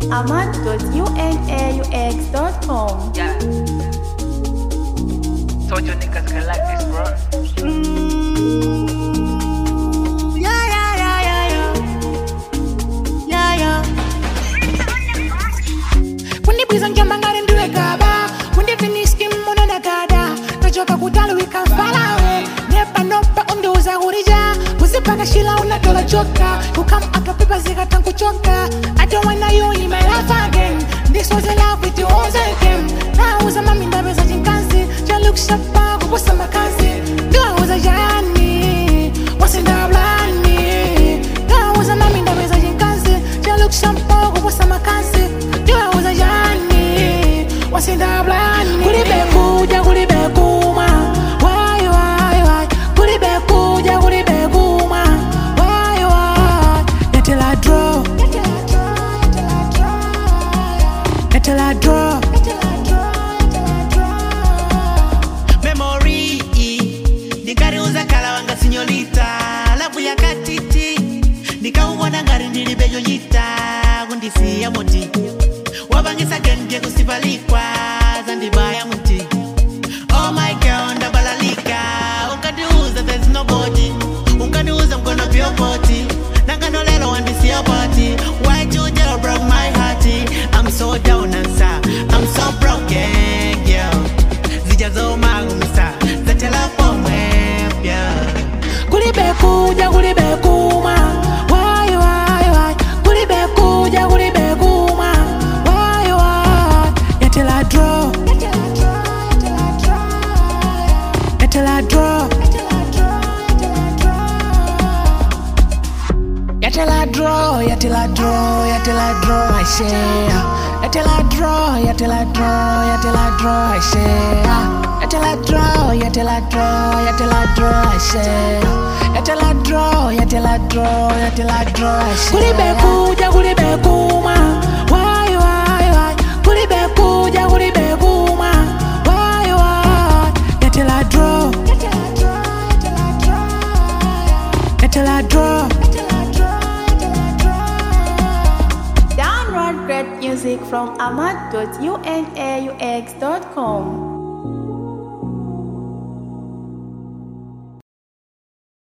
ahmad.unaux.com. Yeah. Told you niggas can like this, bro. Kunibiza njamba ngari ndiwe gaba Kundifiniski muna nagada Najoka kutalu wika falawe Nepa nopa unduza urija Kuzipaka shila unatola joka You come up people zika tanku choka I don't wanna you in my life again This was a love with you all again Na uza mami ndabeza jinkansi Jaluk shapa kuposa makazi Dua uza jani Wasinda blani Na uza mami ndabeza jinkansi Jaluk shapa kuposa makazi Dua uza jani Wasinda blani Kulibekuja kulibekuma Why Kulibekuja kulibekuma Why Until I draw Until I draw Memory Nikariuza kala wanga sinyorita Labu ya katiti Nikauwana ngari nilibeyo nyita Gundisi ya moti Wabangisa genje kusipalikwa Zandibaya muti Oh my girl ndabalalika Unkadiuza there's nobody Unkadiuza mkono pio poti Nangano lelo wandisi ya party Why you just broke my hearty I'm so down and sad I'm so broken girl Zijazo magumisa Zatela pomwepya Kulibekuja kulibekuma Why Kulibekuja kulibekuma Why Until I draw Until I draw Until I draw Until I draw Until I draw I share Until I draw Until I draw Until I draw I share Until I draw Until I draw Until I draw I share Until I draw Until I draw Until I draw I share Kulibekuja kulibekuma Why Kulibekuja kulibekuma Why Until I draw Until I draw Download great music from ahmad.unaux.com.